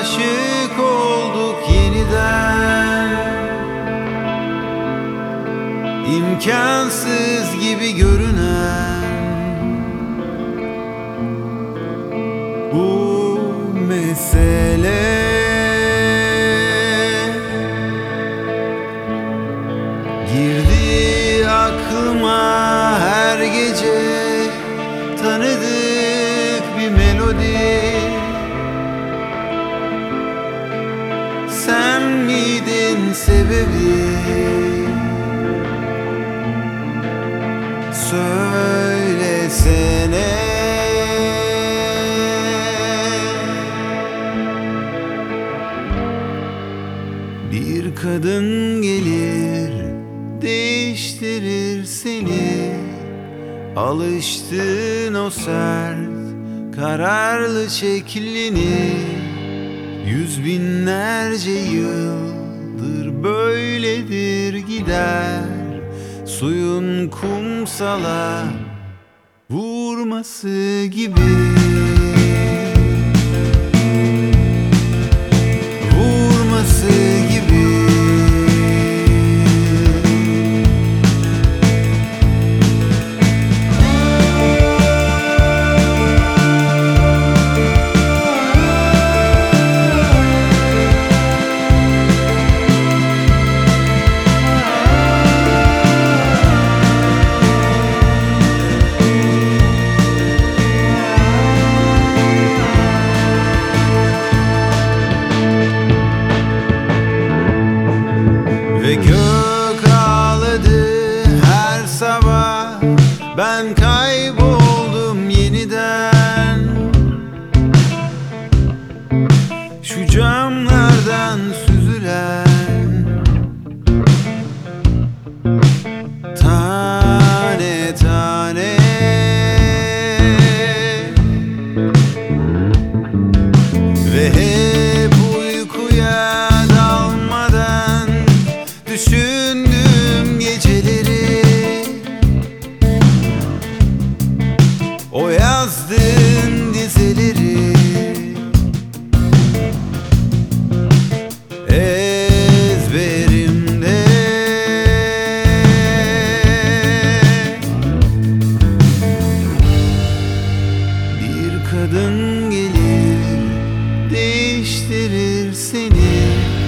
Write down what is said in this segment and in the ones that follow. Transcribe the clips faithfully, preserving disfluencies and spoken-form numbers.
aşık olduk yeniden. İmkansız gibi görünen bu mesele girdi aklıma her gece, tanıdık bir melodi. Sen miydin sebebi? Söylesene. Bir kadın gelir, değiştirir seni. Alıştığın o sert, kararlı şeklini. Yüz binlerce yıldır böyledir gider. Suyun kumsala vurması gibi. Vurması gibi. Ve gök ağladı her sabah, ben kayboldum yeniden. Şu camlardan süzülen tane tane ve hep uykuya dalmadan düşündüm geceleri. O yazdığın dizeleri ezberimde. Bir kadın gelir, değiştirir seni.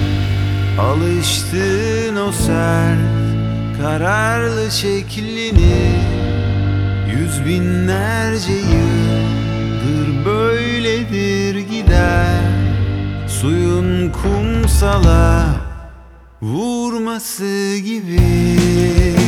Alıştığın o sert, kararlı şeklini. Yüz binlerce yıldır böyledir gider. Suyun kumsala vurması gibi.